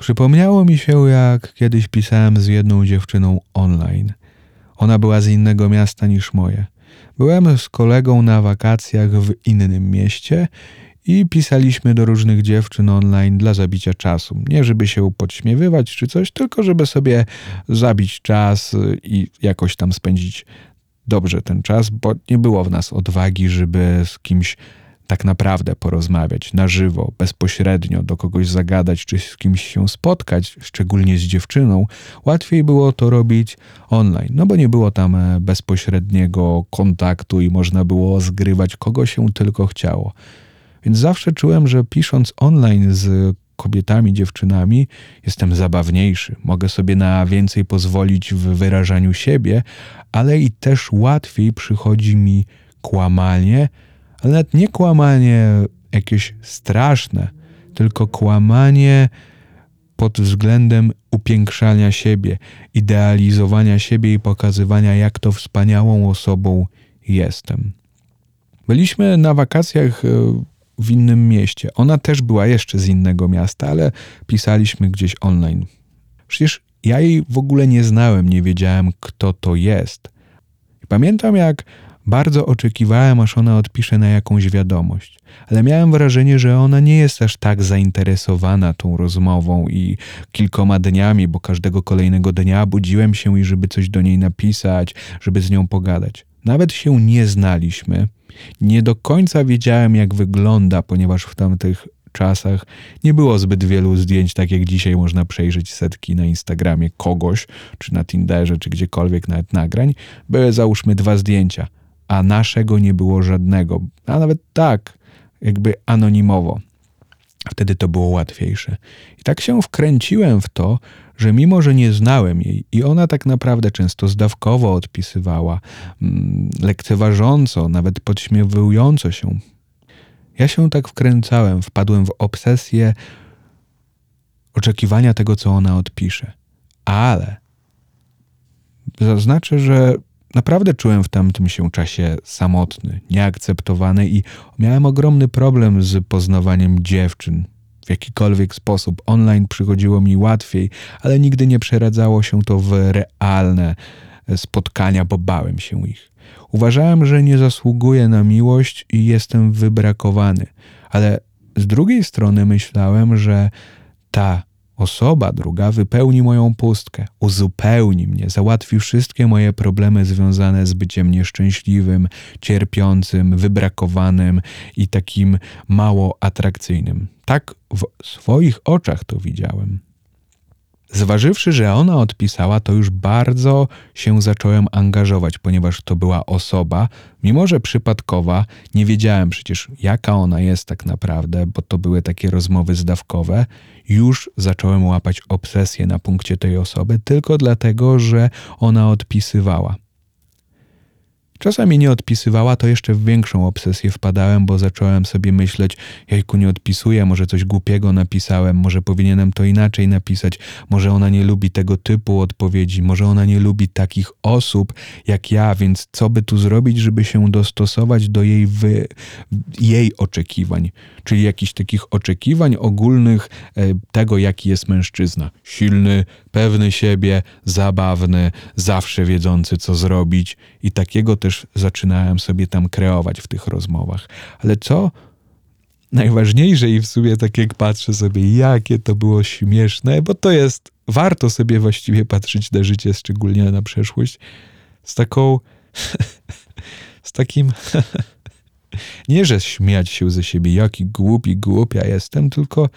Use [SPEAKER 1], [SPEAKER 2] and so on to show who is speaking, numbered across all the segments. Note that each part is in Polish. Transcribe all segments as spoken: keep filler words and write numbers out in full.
[SPEAKER 1] Przypomniało mi się, jak kiedyś pisałem z jedną dziewczyną online. Ona była z innego miasta niż moje. Byłem z kolegą na wakacjach w innym mieście i pisaliśmy do różnych dziewczyn online dla zabicia czasu. Nie żeby się podśmiewywać czy coś, tylko żeby sobie zabić czas i jakoś tam spędzić dobrze ten czas, bo nie było w nas odwagi, żeby z kimś tak naprawdę porozmawiać na żywo, bezpośrednio, do kogoś zagadać, czy z kimś się spotkać, szczególnie z dziewczyną. Łatwiej było to robić online, no bo nie było tam bezpośredniego kontaktu i można było zgrywać kogo się tylko chciało. Więc zawsze czułem, że pisząc online z kobietami, dziewczynami jestem zabawniejszy. Mogę sobie na więcej pozwolić w wyrażaniu siebie, ale i też łatwiej przychodzi mi kłamanie, ale nawet nie kłamanie jakieś straszne, tylko kłamanie pod względem upiększania siebie, idealizowania siebie i pokazywania, jak to wspaniałą osobą jestem. Byliśmy na wakacjach w innym mieście. Ona też była jeszcze z innego miasta, ale pisaliśmy gdzieś online. Przecież ja jej w ogóle nie znałem, nie wiedziałem, kto to jest. I pamiętam, jak bardzo oczekiwałem, aż ona odpisze na jakąś wiadomość, ale miałem wrażenie, że ona nie jest aż tak zainteresowana tą rozmową i kilkoma dniami, bo każdego kolejnego dnia budziłem się i żeby coś do niej napisać, żeby z nią pogadać. Nawet się nie znaliśmy. Nie do końca wiedziałem, jak wygląda, ponieważ w tamtych czasach nie było zbyt wielu zdjęć, tak jak dzisiaj można przejrzeć setki na Instagramie kogoś, czy na Tinderze, czy gdziekolwiek nawet nagrań. Były załóżmy dwa zdjęcia, a naszego nie było żadnego, a nawet tak, jakby anonimowo. Wtedy to było łatwiejsze. I tak się wkręciłem w to, że mimo, że nie znałem jej i ona tak naprawdę często zdawkowo odpisywała, mm, lekceważąco, nawet podśmiewująco się, ja się tak wkręcałem, wpadłem w obsesję oczekiwania tego, co ona odpisze. Ale zaznaczę, że naprawdę czułem w tamtym się czasie samotny, nieakceptowany i miałem ogromny problem z poznawaniem dziewczyn. W jakikolwiek sposób online przychodziło mi łatwiej, ale nigdy nie przeradzało się to w realne spotkania, bo bałem się ich. Uważałem, że nie zasługuję na miłość i jestem wybrakowany, ale z drugiej strony myślałem, że ta osoba druga wypełni moją pustkę, uzupełni mnie, załatwi wszystkie moje problemy związane z byciem nieszczęśliwym, cierpiącym, wybrakowanym i takim mało atrakcyjnym. Tak w swoich oczach to widziałem. Zważywszy, że ona odpisała, to już bardzo się zacząłem angażować, ponieważ to była osoba, mimo że przypadkowa, nie wiedziałem przecież jaka ona jest tak naprawdę, bo to były takie rozmowy zdawkowe, już zacząłem łapać obsesję na punkcie tej osoby tylko dlatego, że ona odpisywała. Czasami nie odpisywała, to jeszcze w większą obsesję wpadałem, bo zacząłem sobie myśleć, jejku, nie odpisuję, może coś głupiego napisałem, może powinienem to inaczej napisać, może ona nie lubi tego typu odpowiedzi, może ona nie lubi takich osób jak ja, więc co by tu zrobić, żeby się dostosować do jej, wy... jej oczekiwań, czyli jakichś takich oczekiwań ogólnych e, tego, jaki jest mężczyzna. Silny, pewny siebie, zabawny, zawsze wiedzący, co zrobić i takiego też zaczynałem sobie tam kreować w tych rozmowach. Ale co najważniejsze i w sumie tak jak patrzę sobie, jakie to było śmieszne, bo to jest, warto sobie właściwie patrzeć na życie, szczególnie na przeszłość, z taką, z takim, nie że śmiać się ze siebie, jaki głupi, głupia jestem, tylko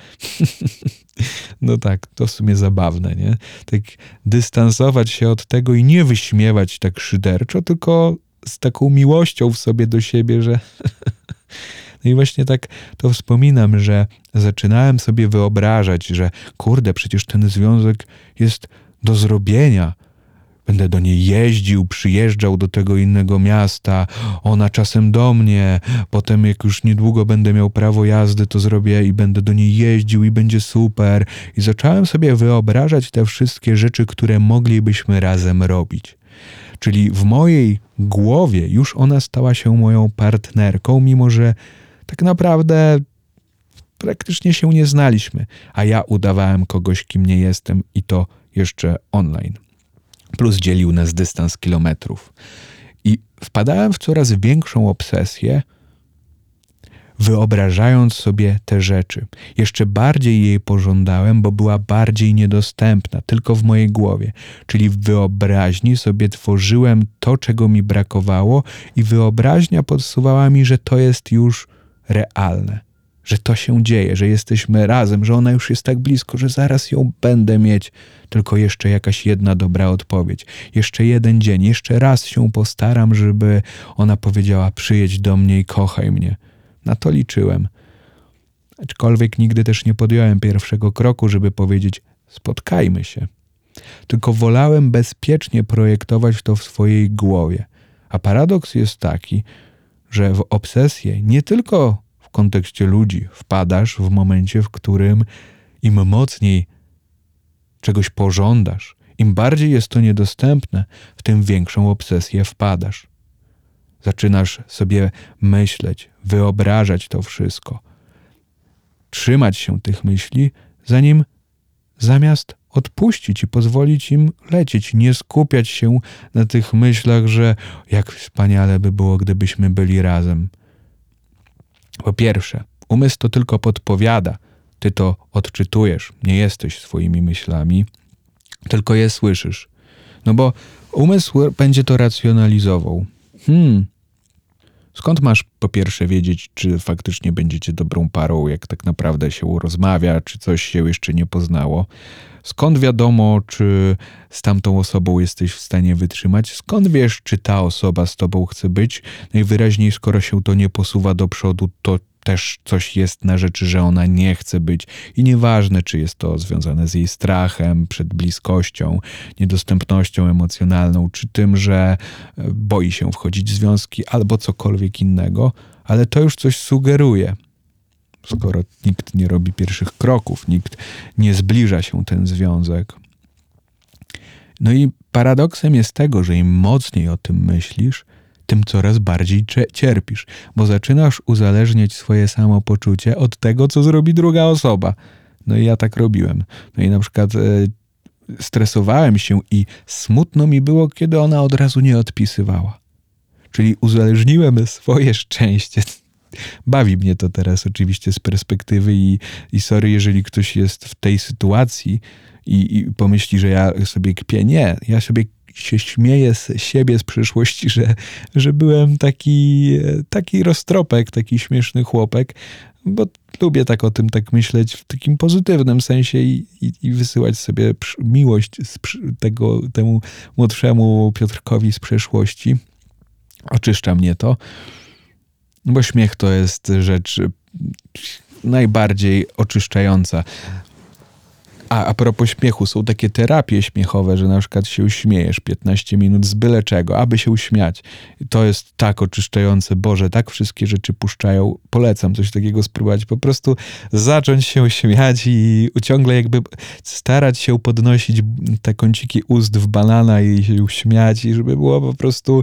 [SPEAKER 1] no tak, to w sumie zabawne, nie? Tak dystansować się od tego i nie wyśmiewać tak szyderczo, tylko z taką miłością w sobie do siebie, że no i właśnie tak to wspominam, że zaczynałem sobie wyobrażać, że kurde, przecież ten związek jest do zrobienia. Będę do niej jeździł, przyjeżdżał do tego innego miasta, ona czasem do mnie, potem jak już niedługo będę miał prawo jazdy, to zrobię i będę do niej jeździł i będzie super. I zacząłem sobie wyobrażać te wszystkie rzeczy, które moglibyśmy razem robić. Czyli w mojej głowie już ona stała się moją partnerką, mimo że tak naprawdę praktycznie się nie znaliśmy, a ja udawałem kogoś, kim nie jestem i to jeszcze online. Plus dzielił nas dystans kilometrów. I wpadałem w coraz większą obsesję, wyobrażając sobie te rzeczy. Jeszcze bardziej jej pożądałem, bo była bardziej niedostępna, tylko w mojej głowie. Czyli w wyobraźni sobie tworzyłem to, czego mi brakowało i wyobraźnia podsuwała mi, że to jest już realne, że to się dzieje, że jesteśmy razem, że ona już jest tak blisko, że zaraz ją będę mieć. Tylko jeszcze jakaś jedna dobra odpowiedź. Jeszcze jeden dzień, jeszcze raz się postaram, żeby ona powiedziała: przyjedź do mnie i kochaj mnie. Na to liczyłem. Aczkolwiek nigdy też nie podjąłem pierwszego kroku, żeby powiedzieć: spotkajmy się. Tylko wolałem bezpiecznie projektować to w swojej głowie. A paradoks jest taki, że w obsesję nie tylko w kontekście ludzi wpadasz w momencie, w którym im mocniej czegoś pożądasz, im bardziej jest to niedostępne, w tym większą obsesję wpadasz. Zaczynasz sobie myśleć, wyobrażać to wszystko, trzymać się tych myśli, zanim zamiast odpuścić i pozwolić im lecieć, nie skupiać się na tych myślach, że jak wspaniale by było, gdybyśmy byli razem. Po pierwsze, umysł to tylko podpowiada, ty to odczytujesz, nie jesteś swoimi myślami, tylko je słyszysz. No bo umysł będzie to racjonalizował. Hmm, skąd masz po pierwsze wiedzieć, czy faktycznie będziecie dobrą parą, jak tak naprawdę się rozmawia, czy coś się jeszcze nie poznało? Skąd wiadomo, czy z tamtą osobą jesteś w stanie wytrzymać? Skąd wiesz, czy ta osoba z tobą chce być? Najwyraźniej, skoro się to nie posuwa do przodu, to też coś jest na rzeczy, że ona nie chce być. I nieważne, czy jest to związane z jej strachem przed bliskością, niedostępnością emocjonalną, czy tym, że boi się wchodzić w związki, albo cokolwiek innego, ale to już coś sugeruje. Skoro nikt nie robi pierwszych kroków, nikt nie zbliża się ten związek. No i paradoksem jest tego, że im mocniej o tym myślisz, tym coraz bardziej cierpisz, bo zaczynasz uzależniać swoje samopoczucie od tego, co zrobi druga osoba. No i ja tak robiłem. No i na przykład e, stresowałem się i smutno mi było, kiedy ona od razu nie odpisywała. Czyli uzależniłem swoje szczęście. Bawi mnie to teraz oczywiście z perspektywy i, i sorry, jeżeli ktoś jest w tej sytuacji i, i pomyśli, że ja sobie kpię. Nie, ja sobie się śmieję z siebie, z przyszłości, że, że byłem taki, taki roztropek, taki śmieszny chłopek, bo lubię tak o tym tak myśleć w takim pozytywnym sensie i, i, i wysyłać sobie miłość z tego, temu młodszemu Piotrkowi z przeszłości. Oczyszcza mnie to, bo śmiech to jest rzecz najbardziej oczyszczająca. A a propos śmiechu, są takie terapie śmiechowe, że na przykład się śmiejesz piętnaście minut z byle czego, aby się uśmiać. To jest tak oczyszczające. Boże, tak wszystkie rzeczy puszczają. Polecam coś takiego spróbować. Po prostu zacząć się śmiać i ciągle jakby starać się podnosić te kąciki ust w banana i się śmiać i żeby było po prostu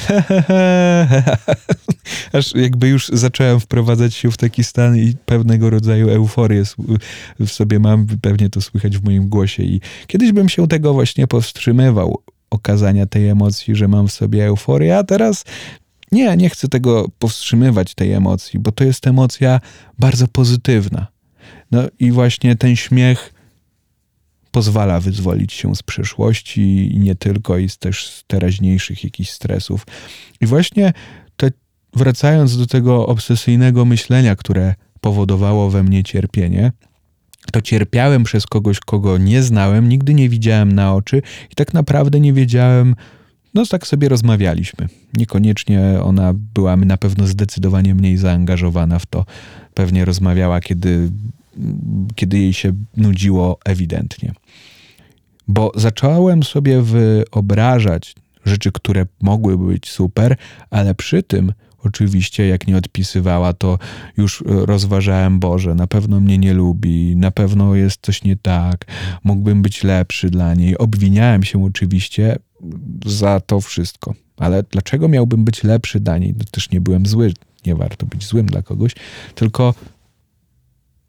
[SPEAKER 1] aż jakby już zacząłem wprowadzać się w taki stan i pewnego rodzaju euforię w sobie mam. Pewnie to słychać w moim głosie i kiedyś bym się tego właśnie powstrzymywał, okazania tej emocji, że mam w sobie euforię, a teraz nie, nie chcę tego powstrzymywać, tej emocji, bo to jest emocja bardzo pozytywna. No i właśnie ten śmiech pozwala wyzwolić się z przeszłości i nie tylko, i też z teraźniejszych jakichś stresów. I właśnie te, wracając do tego obsesyjnego myślenia, które powodowało we mnie cierpienie, to cierpiałem przez kogoś, kogo nie znałem, nigdy nie widziałem na oczy i tak naprawdę nie wiedziałem, no tak sobie rozmawialiśmy. Niekoniecznie ona była na pewno zdecydowanie mniej zaangażowana w to. Pewnie rozmawiała, kiedy, kiedy jej się nudziło ewidentnie. Bo zacząłem sobie wyobrażać rzeczy, które mogłyby być super, ale przy tym oczywiście, jak nie odpisywała, to już rozważałem, Boże, na pewno mnie nie lubi, na pewno jest coś nie tak, mógłbym być lepszy dla niej. Obwiniałem się oczywiście za to wszystko. Ale dlaczego miałbym być lepszy dla niej? No też nie byłem zły, nie warto być złym dla kogoś, tylko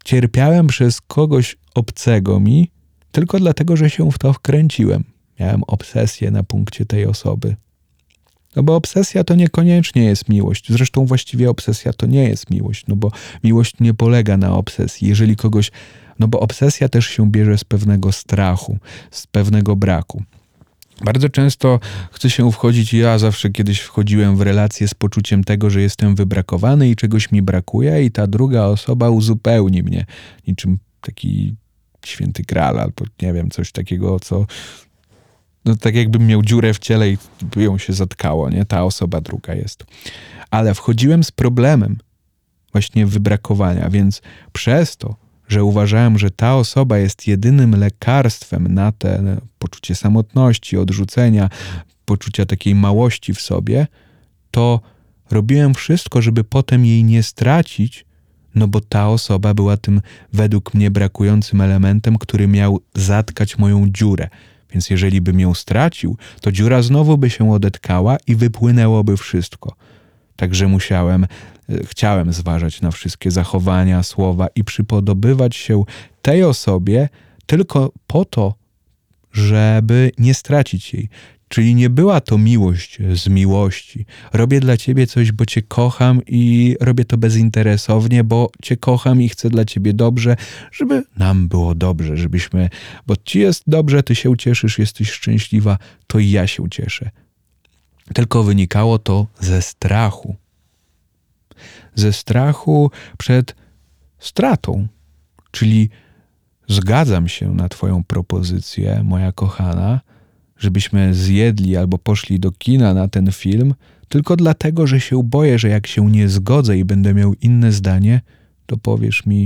[SPEAKER 1] cierpiałem przez kogoś obcego mi tylko dlatego, że się w to wkręciłem. Miałem obsesję na punkcie tej osoby. No bo obsesja to niekoniecznie jest miłość. Zresztą właściwie obsesja to nie jest miłość, no bo miłość nie polega na obsesji. Jeżeli kogoś... No bo obsesja też się bierze z pewnego strachu, z pewnego braku. Bardzo często chce się wchodzić, ja zawsze kiedyś wchodziłem w relację z poczuciem tego, że jestem wybrakowany i czegoś mi brakuje i ta druga osoba uzupełni mnie. Niczym taki święty Graal albo nie wiem, coś takiego, co... No tak jakbym miał dziurę w ciele i by ją się zatkało, nie? Ta osoba druga jest. Ale wchodziłem z problemem właśnie wybrakowania, więc przez to, że uważałem, że ta osoba jest jedynym lekarstwem na te poczucie samotności, odrzucenia, poczucia takiej małości w sobie, to robiłem wszystko, żeby potem jej nie stracić, no bo ta osoba była tym według mnie brakującym elementem, który miał zatkać moją dziurę. Więc jeżeli bym ją stracił, to dziura znowu by się odetkała i wypłynęłoby wszystko. Także musiałem, chciałem zważać na wszystkie zachowania, słowa i przypodobywać się tej osobie tylko po to, żeby nie stracić jej. Czyli nie była to miłość z miłości. Robię dla ciebie coś, bo cię kocham i robię to bezinteresownie, bo cię kocham i chcę dla ciebie dobrze, żeby nam było dobrze, żebyśmy... Bo ci jest dobrze, ty się ucieszysz, jesteś szczęśliwa, to i ja się cieszę. Tylko wynikało to ze strachu. Ze strachu przed stratą. Czyli zgadzam się na twoją propozycję, moja kochana, żebyśmy zjedli albo poszli do kina na ten film, tylko dlatego, że się boję, że jak się nie zgodzę i będę miał inne zdanie, to powiesz mi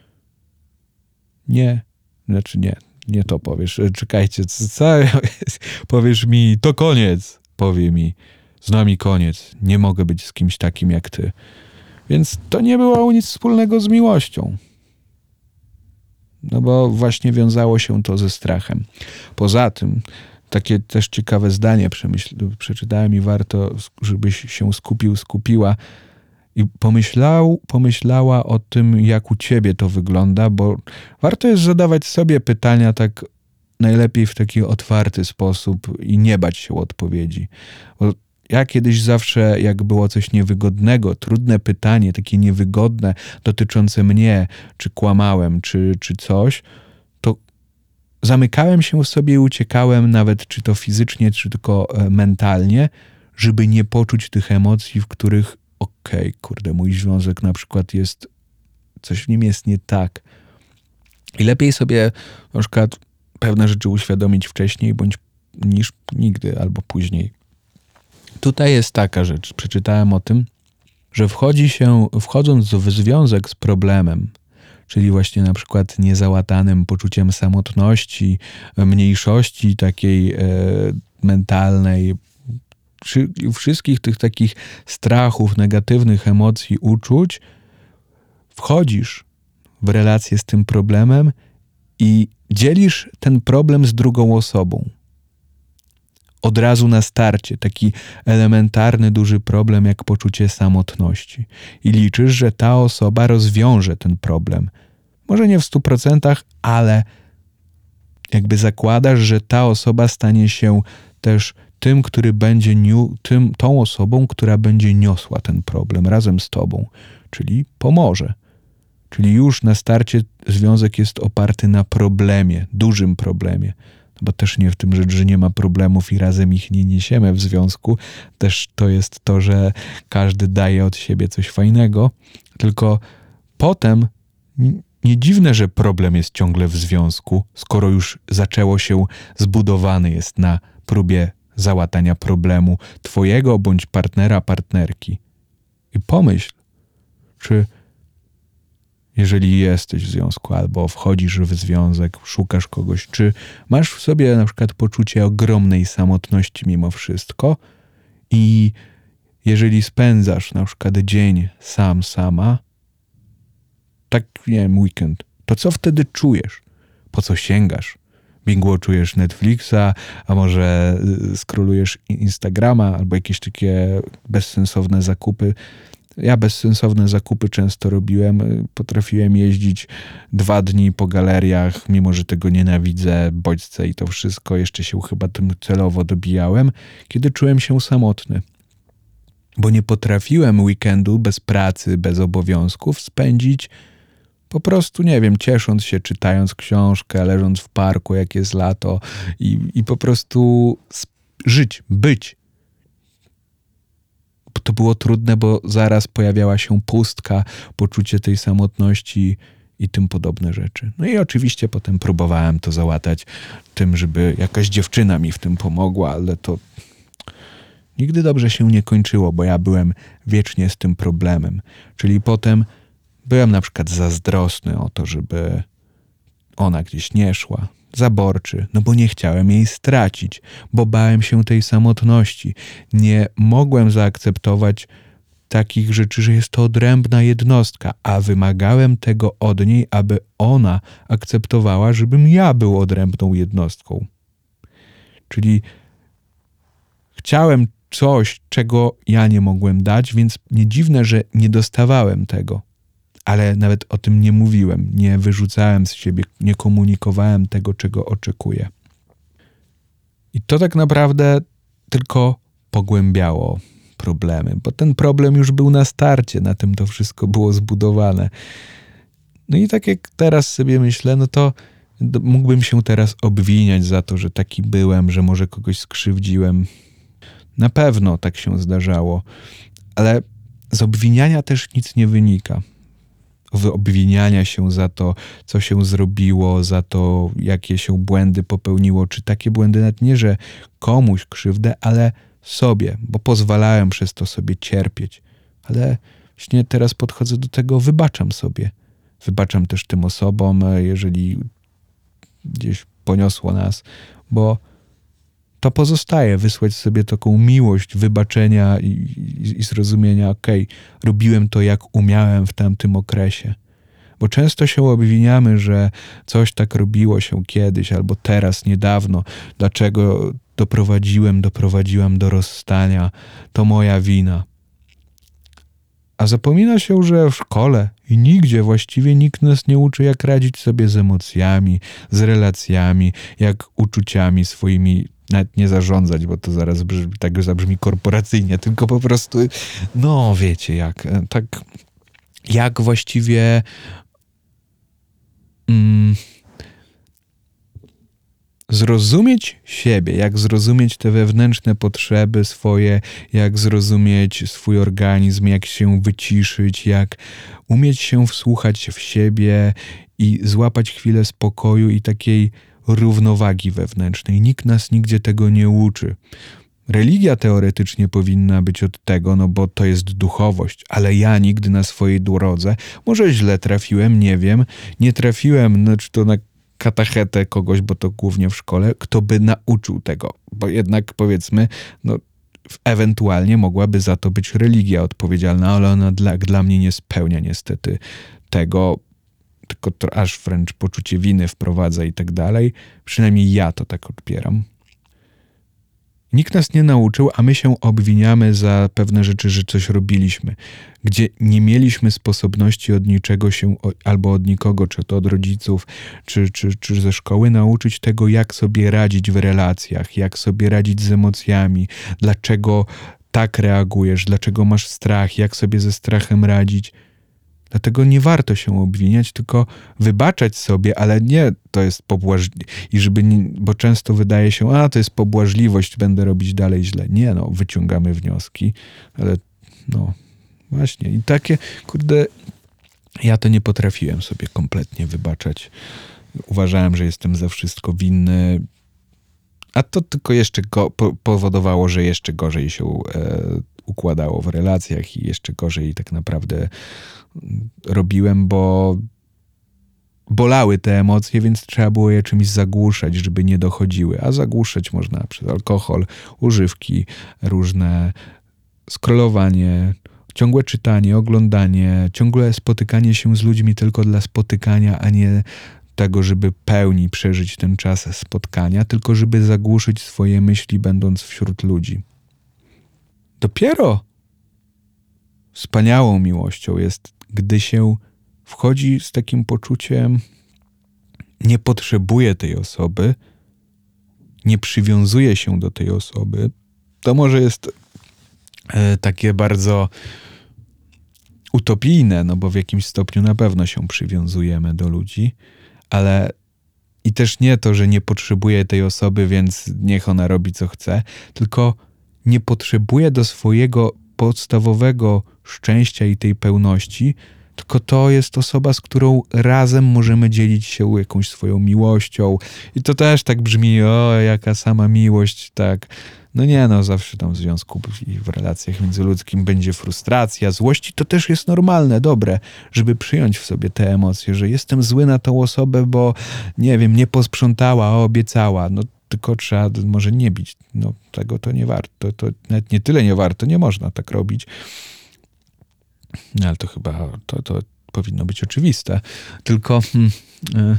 [SPEAKER 1] nie, znaczy nie, nie to powiesz, czekajcie, co, co? Powiesz mi, to koniec, powie mi, z nami koniec, nie mogę być z kimś takim jak ty. Więc to nie było nic wspólnego z miłością. No bo właśnie wiązało się to ze strachem. Poza tym, takie też ciekawe zdanie przemyśl- przeczytałem i warto, żebyś się skupił, skupiła i pomyślał, pomyślała o tym, jak u ciebie to wygląda, bo warto jest zadawać sobie pytania tak najlepiej w taki otwarty sposób i nie bać się odpowiedzi. Bo ja kiedyś zawsze, jak było coś niewygodnego, trudne pytanie, takie niewygodne, dotyczące mnie, czy kłamałem, czy, czy coś, to zamykałem się w sobie i uciekałem, nawet czy to fizycznie, czy tylko mentalnie, żeby nie poczuć tych emocji, w których okej, okay, kurde, mój związek na przykład jest, coś w nim jest nie tak. I lepiej sobie na przykład pewne rzeczy uświadomić wcześniej, bądź niż nigdy, albo później. Tutaj jest taka rzecz, przeczytałem o tym, że wchodzi się, wchodząc w związek z problemem, czyli właśnie na przykład niezałatanym poczuciem samotności, mniejszości takiej e, mentalnej, czy wszystkich tych takich strachów, negatywnych emocji, uczuć, wchodzisz w relację z tym problemem i dzielisz ten problem z drugą osobą. Od razu na starcie, taki elementarny, duży problem jak poczucie samotności. I liczysz, że ta osoba rozwiąże ten problem. Może nie w stu procentach, ale jakby zakładasz, że ta osoba stanie się też tym, który będzie niu, tym, tą osobą, która będzie niosła ten problem razem z tobą, czyli pomoże. Czyli już na starcie związek jest oparty na problemie, dużym problemie. Bo też nie w tym rzecz, że nie ma problemów i razem ich nie niesiemy w związku. Też to jest to, że każdy daje od siebie coś fajnego. Tylko potem nie dziwne, że problem jest ciągle w związku, skoro już zaczęło się, zbudowany jest na próbie załatania problemu twojego bądź partnera, partnerki. I pomyśl, czy jeżeli jesteś w związku albo wchodzisz w związek, szukasz kogoś, czy masz w sobie na przykład poczucie ogromnej samotności mimo wszystko i jeżeli spędzasz na przykład dzień sam, sama, tak, nie wiem, weekend, to co wtedy czujesz? Po co sięgasz? Binge-watchujesz Netflixa, a może skrolujesz Instagrama albo jakieś takie bezsensowne zakupy. Ja bezsensowne zakupy często robiłem. Potrafiłem jeździć dwa dni po galeriach, mimo że tego nienawidzę, bodźce i to wszystko. Jeszcze się chyba tym celowo dobijałem, kiedy czułem się samotny. Bo nie potrafiłem weekendu bez pracy, bez obowiązków spędzić po prostu, nie wiem, ciesząc się, czytając książkę, leżąc w parku, jak jest lato i, i po prostu żyć, być. To było trudne, bo zaraz pojawiała się pustka, poczucie tej samotności i tym podobne rzeczy. No i oczywiście potem próbowałem to załatać tym, żeby jakaś dziewczyna mi w tym pomogła, ale to nigdy dobrze się nie kończyło, bo ja byłem wiecznie z tym problemem. Czyli potem byłem na przykład zazdrosny o to, żeby ona gdzieś nie szła. Zaborczy, no bo nie chciałem jej stracić, bo bałem się tej samotności. Nie mogłem zaakceptować takich rzeczy, że jest to odrębna jednostka, a wymagałem tego od niej, aby ona akceptowała, żebym ja był odrębną jednostką. Czyli chciałem coś, czego ja nie mogłem dać, więc nie dziwne, że nie dostawałem tego. Ale nawet o tym nie mówiłem, nie wyrzucałem z siebie, nie komunikowałem tego, czego oczekuję. I to tak naprawdę tylko pogłębiało problemy, bo ten problem już był na starcie, na tym to wszystko było zbudowane. No i tak jak teraz sobie myślę, no to mógłbym się teraz obwiniać za to, że taki byłem, że może kogoś skrzywdziłem. Na pewno tak się zdarzało, ale z obwiniania też nic nie wynika. Obwiniania się za to, co się zrobiło, za to, jakie się błędy popełniło, czy takie błędy nawet nie, że komuś krzywdę, ale sobie, bo pozwalałem przez to sobie cierpieć. Ale właśnie teraz podchodzę do tego, wybaczam sobie. Wybaczam też tym osobom, jeżeli gdzieś poniosło nas, bo to pozostaje, wysłać sobie taką miłość, wybaczenia i, i, i zrozumienia, okej, okay, robiłem to jak umiałem w tamtym okresie. Bo często się obwiniamy, że coś tak robiło się kiedyś albo teraz, niedawno. Dlaczego doprowadziłem, doprowadziłam do rozstania? To moja wina. A zapomina się, że w szkole i nigdzie właściwie nikt nas nie uczy, jak radzić sobie z emocjami, z relacjami, jak uczuciami swoimi, nawet nie zarządzać, bo to zaraz brzmi, tak zabrzmi korporacyjnie, tylko po prostu, no wiecie jak, tak jak właściwie mm, zrozumieć siebie, jak zrozumieć te wewnętrzne potrzeby swoje, jak zrozumieć swój organizm, jak się wyciszyć, jak umieć się wsłuchać w siebie i złapać chwilę spokoju i takiej równowagi wewnętrznej. Nikt nas nigdzie tego nie uczy. Religia teoretycznie powinna być od tego, no bo to jest duchowość, ale ja nigdy na swojej drodze, może źle trafiłem, nie wiem, nie trafiłem, znaczy to na katechetę kogoś, bo to głównie w szkole, kto by nauczył tego, bo jednak powiedzmy, no ewentualnie mogłaby za to być religia odpowiedzialna, ale ona dla, dla mnie nie spełnia niestety tego, tylko to aż wręcz poczucie winy wprowadza i tak dalej. Przynajmniej ja to tak odbieram. Nikt nas nie nauczył, a my się obwiniamy za pewne rzeczy, że coś robiliśmy, gdzie nie mieliśmy sposobności od niczego się, albo od nikogo, czy to od rodziców, czy, czy, czy ze szkoły, nauczyć tego, jak sobie radzić w relacjach, jak sobie radzić z emocjami, dlaczego tak reagujesz, dlaczego masz strach, jak sobie ze strachem radzić. Dlatego nie warto się obwiniać, tylko wybaczać sobie, ale nie to jest pobłażliwość, i żeby nie, bo często wydaje się, a to jest pobłażliwość, będę robić dalej źle. Nie no, wyciągamy wnioski, ale no właśnie i takie, kurde, ja to nie potrafiłem sobie kompletnie wybaczać. Uważałem, że jestem za wszystko winny, a to tylko jeszcze go, po, powodowało, że jeszcze gorzej się e, układało w relacjach i jeszcze gorzej tak naprawdę robiłem, bo bolały te emocje, więc trzeba było je czymś zagłuszać, żeby nie dochodziły. A zagłuszać można przez alkohol, używki różne, scrollowanie, ciągłe czytanie, oglądanie, ciągłe spotykanie się z ludźmi tylko dla spotykania, a nie tego, żeby pełni przeżyć ten czas spotkania, tylko żeby zagłuszyć swoje myśli, będąc wśród ludzi. Dopiero wspaniałą miłością jest, gdy się wchodzi z takim poczuciem, nie potrzebuję tej osoby, nie przywiązuje się do tej osoby. To może jest e, takie bardzo utopijne, no bo w jakimś stopniu na pewno się przywiązujemy do ludzi, ale i też nie to, że nie potrzebuję tej osoby, więc niech ona robi co chce, tylko nie potrzebuję do swojego podstawowego szczęścia i tej pełności, tylko to jest osoba, z którą razem możemy dzielić się jakąś swoją miłością. I to też tak brzmi, o, jaka sama miłość, tak. No nie, no zawsze tam w związku i w relacjach międzyludzkich będzie frustracja, złość i to też jest normalne, dobre, żeby przyjąć w sobie te emocje, że jestem zły na tą osobę, bo nie wiem, nie posprzątała, a obiecała. No tylko trzeba może nie bić. No tego to nie warto. To nawet nie tyle nie warto, nie można tak robić. No, ale to chyba to, to powinno być oczywiste. Tylko hmm, y,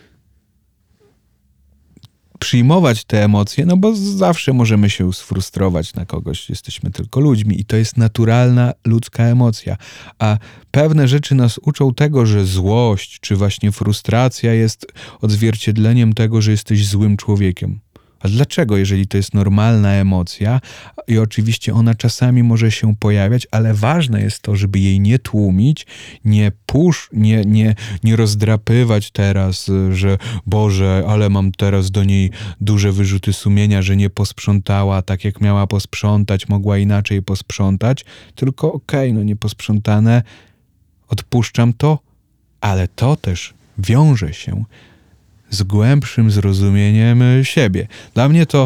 [SPEAKER 1] przyjmować te emocje, no bo zawsze możemy się sfrustrować na kogoś. Jesteśmy tylko ludźmi i to jest naturalna ludzka emocja. A pewne rzeczy nas uczą tego, że złość czy właśnie frustracja jest odzwierciedleniem tego, że jesteś złym człowiekiem. A dlaczego, jeżeli to jest normalna emocja i oczywiście ona czasami może się pojawiać, ale ważne jest to, żeby jej nie tłumić, nie pusz, nie, nie, nie rozdrapywać teraz, że Boże, ale mam teraz do niej duże wyrzuty sumienia, że nie posprzątała tak, jak miała posprzątać, mogła inaczej posprzątać, tylko okej, okay, no nieposprzątane, odpuszczam to, ale to też wiąże się z głębszym zrozumieniem siebie. Dla mnie to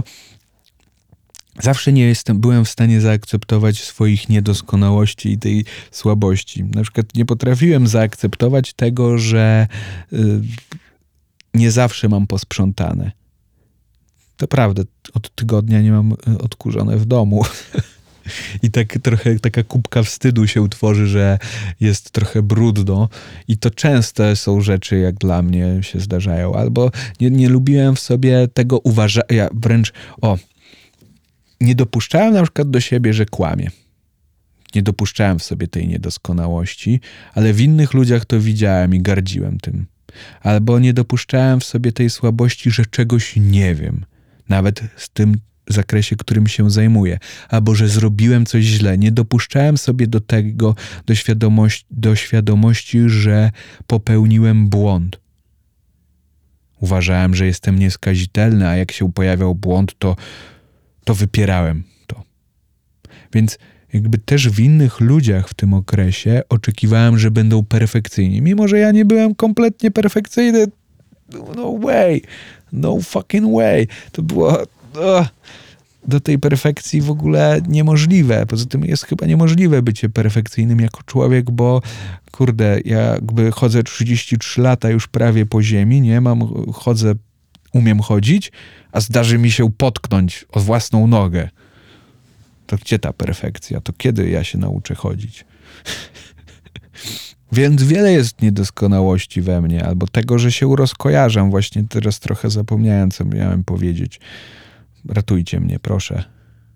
[SPEAKER 1] zawsze nie jestem, byłem w stanie zaakceptować swoich niedoskonałości i tej słabości. Na przykład nie potrafiłem zaakceptować tego, że y, nie zawsze mam posprzątane. To prawda, od tygodnia nie mam odkurzone w domu. I tak trochę taka kubka wstydu się utworzy, że jest trochę brudno i to częste są rzeczy, jak dla mnie się zdarzają. Albo nie, nie lubiłem w sobie tego uważania, ja wręcz, o, nie dopuszczałem na przykład do siebie, że kłamię. Nie dopuszczałem w sobie tej niedoskonałości, ale w innych ludziach to widziałem i gardziłem tym. Albo nie dopuszczałem w sobie tej słabości, że czegoś nie wiem. Nawet z tym zakresie, którym się zajmuję, albo że zrobiłem coś źle. Nie dopuszczałem sobie do tego, do świadomości, do świadomości, że popełniłem błąd. Uważałem, że jestem nieskazitelny, a jak się pojawiał błąd, to, to wypierałem to. Więc jakby też w innych ludziach w tym okresie oczekiwałem, że będą perfekcyjni. Mimo że ja nie byłem kompletnie perfekcyjny. No way. No fucking way. To było oh, do tej perfekcji w ogóle niemożliwe. Poza tym jest chyba niemożliwe bycie perfekcyjnym jako człowiek, bo kurde, ja jakby chodzę trzydzieści trzy lata już prawie po ziemi, nie? Mam, chodzę, umiem chodzić, a zdarzy mi się potknąć o własną nogę. To gdzie ta perfekcja? To kiedy ja się nauczę chodzić? Więc wiele jest niedoskonałości we mnie, albo tego, że się rozkojarzam. Właśnie teraz trochę zapomniałem, co miałem powiedzieć. Ratujcie mnie, proszę.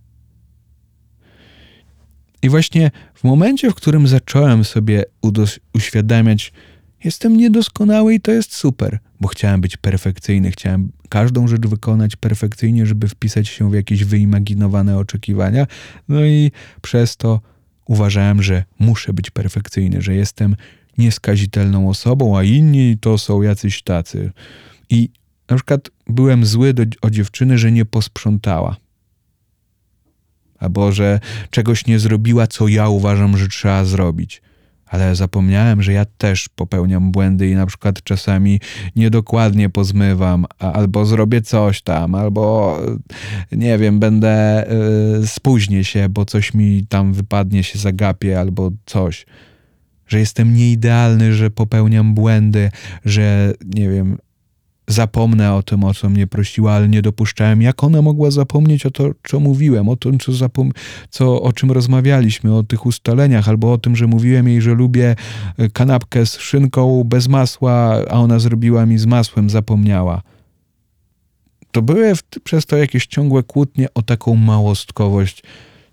[SPEAKER 1] I właśnie w momencie, w którym zacząłem sobie udos- uświadamiać, jestem niedoskonały i to jest super, bo chciałem być perfekcyjny, chciałem każdą rzecz wykonać perfekcyjnie, żeby wpisać się w jakieś wyimaginowane oczekiwania. No i przez to uważałem, że muszę być perfekcyjny, że jestem nieskazitelną osobą, a inni to są jacyś tacy. I na przykład byłem zły do, o dziewczyny, że nie posprzątała. Albo że czegoś nie zrobiła, co ja uważam, że trzeba zrobić. Ale zapomniałem, że ja też popełniam błędy i na przykład czasami niedokładnie pozmywam, albo zrobię coś tam, albo nie wiem, będę, yy, spóźnię się, bo coś mi tam wypadnie, się zagapię, albo coś. Że jestem nieidealny, że popełniam błędy, że nie wiem, zapomnę o tym, o co mnie prosiła, ale nie dopuszczałem. Jak ona mogła zapomnieć o to, co mówiłem, o tym, co zapom- co, o czym rozmawialiśmy, o tych ustaleniach, albo o tym, że mówiłem jej, że lubię kanapkę z szynką bez masła, a ona zrobiła mi z masłem, zapomniała. To były w, przez to jakieś ciągłe kłótnie o taką małostkowość,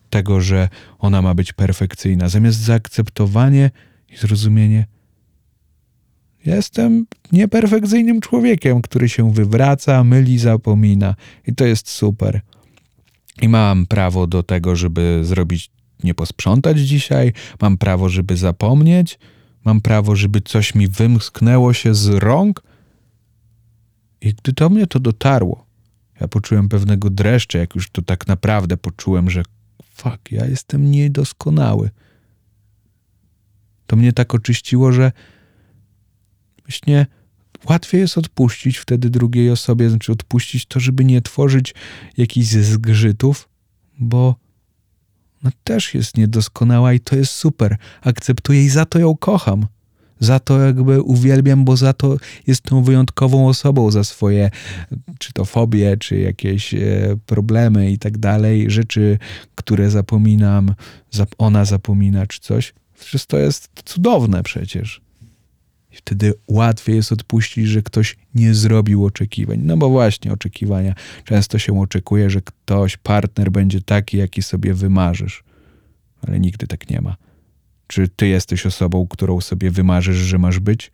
[SPEAKER 1] tego, że ona ma być perfekcyjna. Zamiast zaakceptowanie i zrozumienie, jestem nieperfekcyjnym człowiekiem, który się wywraca, myli, zapomina. I to jest super. I mam prawo do tego, żeby zrobić, nie posprzątać dzisiaj. Mam prawo, żeby zapomnieć. Mam prawo, żeby coś mi wymsknęło się z rąk. I gdy do mnie to dotarło, ja poczułem pewnego dreszcza, jak już to tak naprawdę poczułem, że fuck, ja jestem niedoskonały. To mnie tak oczyściło, że właśnie łatwiej jest odpuścić wtedy drugiej osobie, znaczy odpuścić to, żeby nie tworzyć jakichś zgrzytów, bo ona też jest niedoskonała i to jest super. Akceptuję i za to ją kocham. Za to jakby uwielbiam, bo za to jest tą wyjątkową osobą, za swoje czy to fobie, czy jakieś e, problemy i tak dalej, rzeczy, które zapominam, zap- ona zapomina, czy coś. Przecież to jest cudowne przecież. I wtedy łatwiej jest odpuścić, że ktoś nie zrobił oczekiwań. No bo właśnie oczekiwania. Często się oczekuje, że ktoś, partner będzie taki, jaki sobie wymarzysz. Ale nigdy tak nie ma. Czy ty jesteś osobą, którą sobie wymarzysz, że masz być?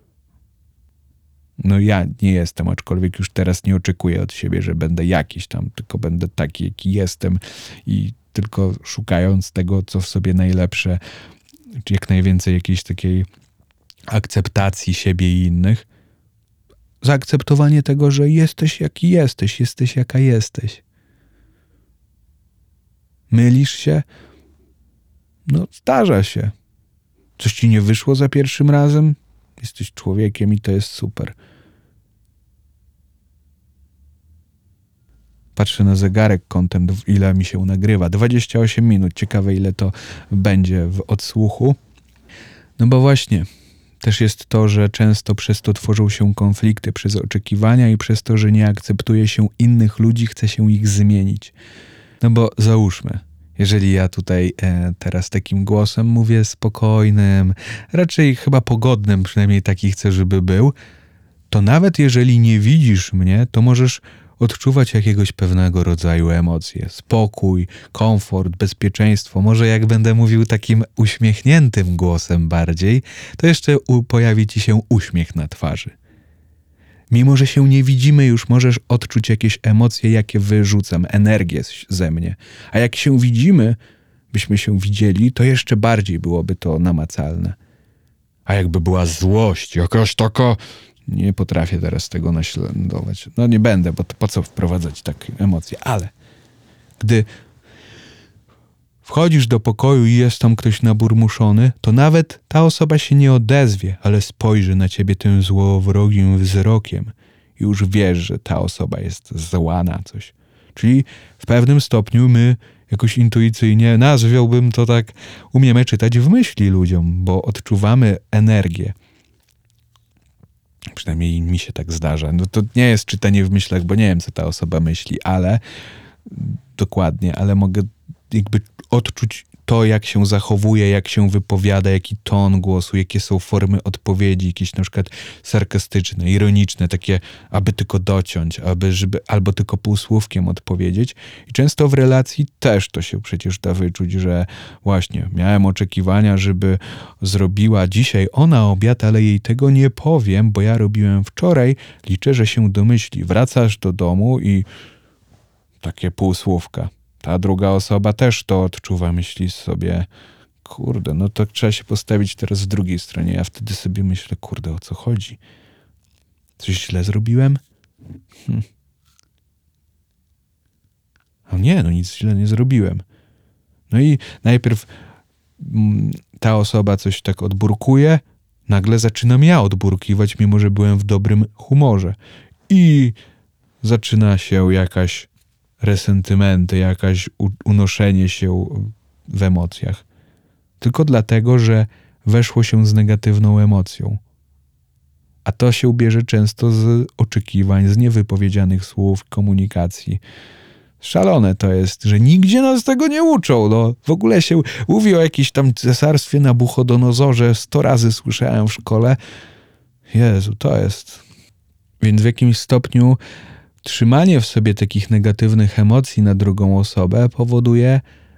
[SPEAKER 1] No ja nie jestem, aczkolwiek już teraz nie oczekuję od siebie, że będę jakiś tam, tylko będę taki, jaki jestem i tylko szukając tego, co w sobie najlepsze, czy jak najwięcej jakiejś takiej akceptacji siebie i innych. Zaakceptowanie tego, że jesteś jaki jesteś, jesteś jaka jesteś. Mylisz się? No zdarza się. Coś ci nie wyszło za pierwszym razem? Jesteś człowiekiem i to jest super. Patrzę na zegarek kątem, ile mi się nagrywa. dwadzieścia osiem minut. Ciekawe, ile to będzie w odsłuchu. No bo właśnie, też jest to, że często przez to tworzą się konflikty, przez oczekiwania i przez to, że nie akceptuje się innych ludzi, chce się ich zmienić. No bo załóżmy, jeżeli ja tutaj e, teraz takim głosem mówię spokojnym, raczej chyba pogodnym, przynajmniej taki chcę, żeby był, to nawet jeżeli nie widzisz mnie, to możesz odczuwać jakiegoś pewnego rodzaju emocje. Spokój, komfort, bezpieczeństwo. Może jak będę mówił takim uśmiechniętym głosem bardziej, to jeszcze u, pojawi ci się uśmiech na twarzy. Mimo że się nie widzimy, już możesz odczuć jakieś emocje, jakie wyrzucam, energię ze mnie. A jak się widzimy, byśmy się widzieli, to jeszcze bardziej byłoby to namacalne. A jakby była złość, jakaś taka... Nie potrafię teraz tego naśladować. No nie będę, bo to po co wprowadzać takie emocje. Ale gdy wchodzisz do pokoju i jest tam ktoś naburmuszony, to nawet ta osoba się nie odezwie, ale spojrzy na ciebie tym złowrogim wzrokiem i już wiesz, że ta osoba jest zła na coś. Czyli w pewnym stopniu my jakoś intuicyjnie, nazwałbym to tak, umiemy czytać w myśli ludziom, bo odczuwamy energię. Przynajmniej mi się tak zdarza. No to nie jest czytanie w myślach, bo nie wiem, co ta osoba myśli, ale dokładnie, ale mogę jakby odczuć to, jak się zachowuje, jak się wypowiada, jaki ton głosu, jakie są formy odpowiedzi, jakieś na przykład sarkastyczne, ironiczne, takie, aby tylko dociąć, aby, żeby, albo tylko półsłówkiem odpowiedzieć. I często w relacji też to się przecież da wyczuć, że właśnie miałem oczekiwania, żeby zrobiła dzisiaj ona obiad, ale jej tego nie powiem, bo ja robiłem wczoraj, liczę, że się domyśli. Wracasz do domu i takie półsłówka. Ta druga osoba też to odczuwa, myśli sobie, kurde, no to trzeba się postawić teraz w drugiej stronie. Ja wtedy sobie myślę, kurde, o co chodzi? Coś źle zrobiłem? Hm. A nie, no nic źle nie zrobiłem. No i najpierw mm, ta osoba coś tak odburkuje, nagle zaczynam ja odburkiwać, mimo że byłem w dobrym humorze. I zaczyna się jakaś resentymenty, jakaś unoszenie się w emocjach. Tylko dlatego, że weszło się z negatywną emocją. A to się bierze często z oczekiwań, z niewypowiedzianych słów, komunikacji. Szalone to jest, że nigdzie nas tego nie uczą. No, w ogóle się mówi o jakimś tam cesarstwie Nabuchodonozorze, sto razy słyszałem w szkole. Jezu, to jest... Więc w jakimś stopniu trzymanie w sobie takich negatywnych emocji na drugą osobę powoduje,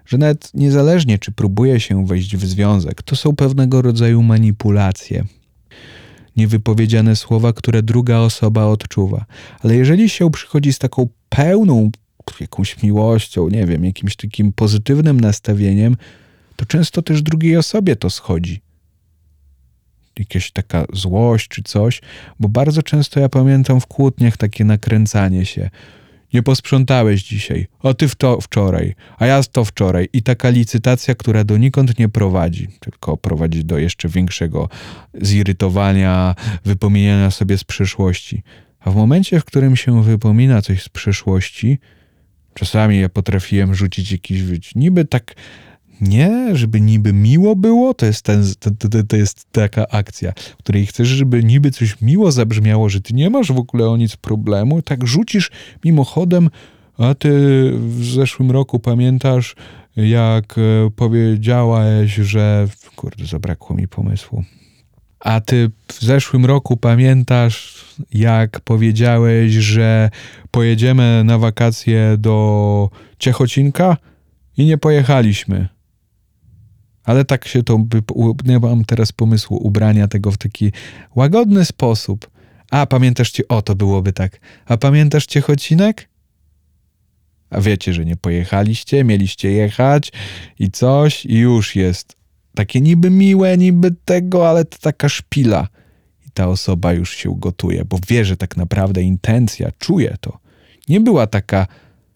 [SPEAKER 1] że nawet niezależnie, czy próbuje się wejść w związek, to są pewnego rodzaju manipulacje. Niewypowiedziane słowa, które druga osoba odczuwa. Ale jeżeli się przychodzi z taką pełną jakąś miłością, nie wiem, jakimś takim pozytywnym nastawieniem, to często też drugiej osobie to schodzi. Jakaś taka złość czy coś, bo bardzo często ja pamiętam w kłótniach takie nakręcanie się. Nie posprzątałeś dzisiaj, a ty w to wczoraj, a ja to wczoraj. I taka licytacja, która donikąd nie prowadzi, tylko prowadzi do jeszcze większego zirytowania, wypominania sobie z przeszłości. A w momencie, w którym się wypomina coś z przeszłości, czasami ja potrafiłem rzucić jakiś, wiecie, niby tak, nie, żeby niby miło było, to jest, ten, to, to, to jest taka akcja, w której chcesz, żeby niby coś miło zabrzmiało, że ty nie masz w ogóle o nic problemu, tak rzucisz mimochodem, a ty w zeszłym roku pamiętasz, jak powiedziałeś, że... Kurde, zabrakło mi pomysłu. A ty w zeszłym roku pamiętasz, jak powiedziałeś, że pojedziemy na wakacje do Ciechocinka i nie pojechaliśmy. Ale tak się to, nie mam teraz pomysłu ubrania tego w taki łagodny sposób. A pamiętasz cię, o to byłoby tak. A pamiętasz Ciechocinek? A wiecie, że nie pojechaliście, mieliście jechać i coś i już jest. Takie niby miłe, niby tego, ale to taka szpila. I ta osoba już się gotuje, bo wie, że tak naprawdę intencja, czuje to. Nie była taka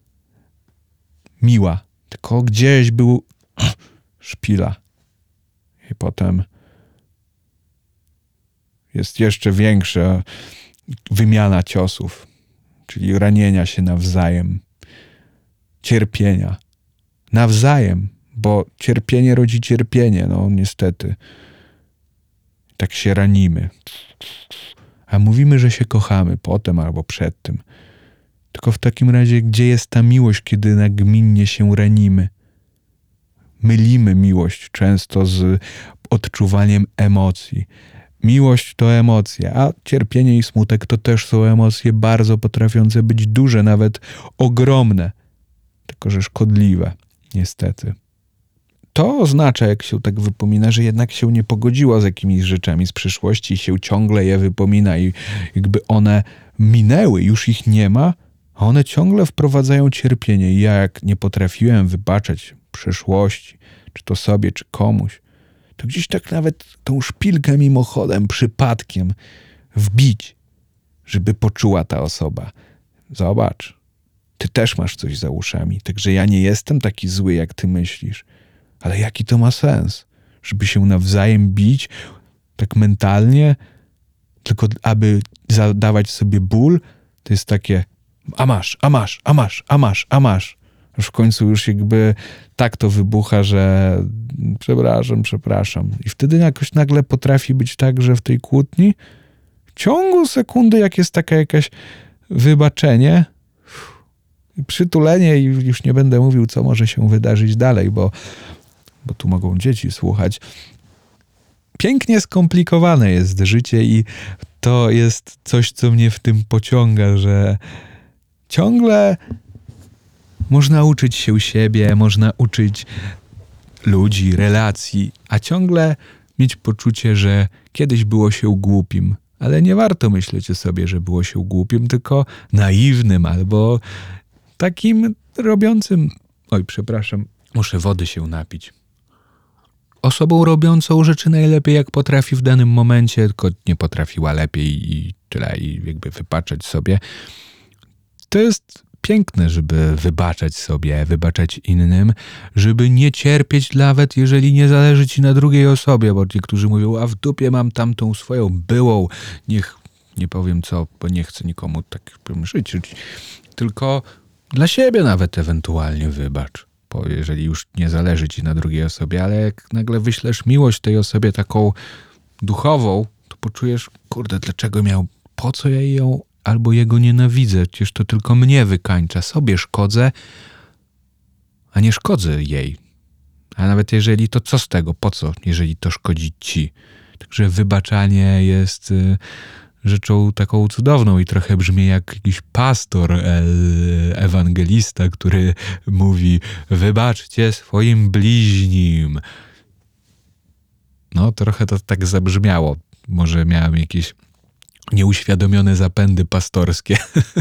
[SPEAKER 1] miła, tylko gdzieś był szpila. I potem jest jeszcze większa wymiana ciosów, czyli ranienia się nawzajem, cierpienia. Nawzajem, bo cierpienie rodzi cierpienie, no niestety. Tak się ranimy. A mówimy, że się kochamy potem albo przed tym. Tylko w takim razie, gdzie jest ta miłość, kiedy nagminnie się ranimy? Mylimy miłość często z odczuwaniem emocji. Miłość to emocje, a cierpienie i smutek to też są emocje bardzo potrafiące być duże, nawet ogromne. Tylko że szkodliwe, niestety. To oznacza, jak się tak wypomina, że jednak się nie pogodziła z jakimiś rzeczami z przyszłości i się ciągle je wypomina i jakby one minęły, już ich nie ma, a one ciągle wprowadzają cierpienie. I ja jak nie potrafiłem wybaczać przeszłości, czy to sobie, czy komuś, to gdzieś tak nawet tą szpilkę mimochodem, przypadkiem wbić, żeby poczuła ta osoba. Zobacz, ty też masz coś za uszami, także ja nie jestem taki zły, jak ty myślisz. Ale jaki to ma sens? Żeby się nawzajem bić, tak mentalnie, tylko aby zadawać sobie ból, to jest takie a masz, a masz, a masz, a masz, a masz. Aż w końcu już jakby tak to wybucha, że przepraszam, przepraszam. I wtedy jakoś nagle potrafi być tak, że w tej kłótni w ciągu sekundy, jak jest taka jakaś wybaczenie, przytulenie i już nie będę mówił, co może się wydarzyć dalej, bo, bo tu mogą dzieci słuchać. Pięknie skomplikowane jest życie i to jest coś, co mnie w tym pociąga, że ciągle można uczyć się siebie, można uczyć ludzi, relacji, a ciągle mieć poczucie, że kiedyś było się głupim. Ale nie warto myśleć o sobie, że było się głupim, tylko naiwnym albo takim robiącym... Oj, przepraszam, muszę wody się napić. Osobą robiącą rzeczy najlepiej jak potrafi w danym momencie, tylko nie potrafiła lepiej i tyle, i jakby wybaczać sobie. To jest piękne, żeby wybaczać sobie, wybaczać innym, żeby nie cierpieć nawet, jeżeli nie zależy ci na drugiej osobie, bo niektórzy mówią, a w dupie mam tamtą swoją byłą, niech, nie powiem co, bo nie chcę nikomu tak życzyć, tylko dla siebie nawet ewentualnie wybacz, bo jeżeli już nie zależy ci na drugiej osobie, ale jak nagle wyślesz miłość tej osobie taką duchową, to poczujesz, kurde, dlaczego miał, po co ja ją albo jego nienawidzę, przecież to tylko mnie wykańcza, sobie szkodzę, a nie szkodzę jej. A nawet jeżeli, to co z tego, po co, jeżeli to szkodzi ci? Także wybaczanie jest y, rzeczą taką cudowną i trochę brzmi jak jakiś pastor el, ewangelista, który mówi: wybaczcie swoim bliźnim. No, trochę to tak zabrzmiało. Może miałem jakieś nieuświadomione zapędy pastorskie.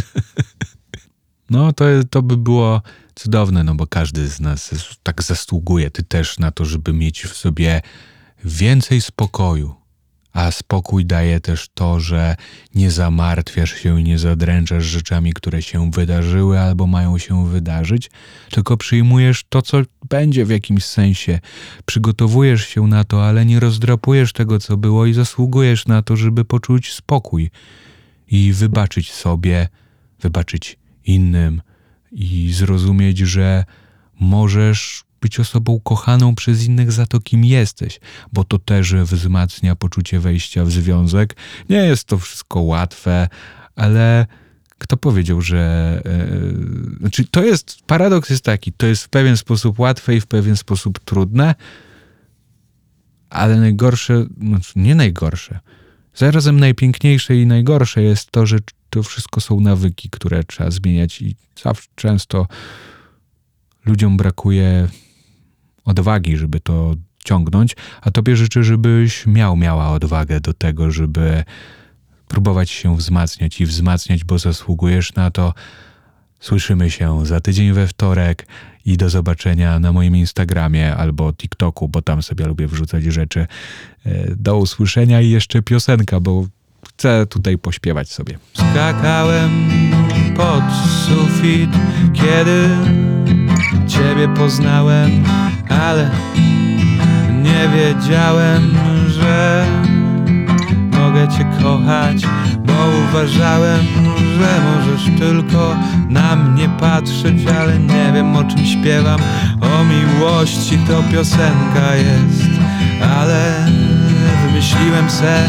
[SPEAKER 1] No, to, to by było cudowne, no bo każdy z nas tak zasługuje. Ty też na to, żeby mieć w sobie więcej spokoju. A spokój daje też to, że nie zamartwiasz się i nie zadręczasz rzeczami, które się wydarzyły albo mają się wydarzyć, tylko przyjmujesz to, co będzie w jakimś sensie. Przygotowujesz się na to, ale nie rozdrapujesz tego, co było i zasługujesz na to, żeby poczuć spokój i wybaczyć sobie, wybaczyć innym i zrozumieć, że możesz być osobą kochaną przez innych za to, kim jesteś, bo to też wzmacnia poczucie wejścia w związek. Nie jest to wszystko łatwe, ale kto powiedział, że... Yy, znaczy to jest, paradoks jest taki, to jest w pewien sposób łatwe i w pewien sposób trudne, ale najgorsze, znaczy nie najgorsze, zarazem najpiękniejsze i najgorsze jest to, że to wszystko są nawyki, które trzeba zmieniać i zawsze często ludziom brakuje odwagi, żeby to ciągnąć, a tobie życzę, żebyś miał, miała odwagę do tego, żeby próbować się wzmacniać i wzmacniać, bo zasługujesz na to. Słyszymy się za tydzień we wtorek i do zobaczenia na moim Instagramie albo TikToku, bo tam sobie lubię wrzucać rzeczy. Do usłyszenia i jeszcze piosenka, bo chcę tutaj pośpiewać sobie. Skakałem pod sufit, kiedy Ciebie poznałem, ale nie wiedziałem, że mogę Cię kochać, bo uważałem, że możesz tylko na mnie patrzeć, ale nie wiem, o czym śpiewam. O miłości to piosenka jest, ale wymyśliłem se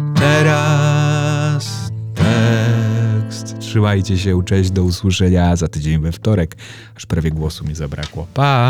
[SPEAKER 1] teraz tekst. Trzymajcie się, cześć, do usłyszenia za tydzień we wtorek. Aż prawie głosu mi zabrakło. Pa!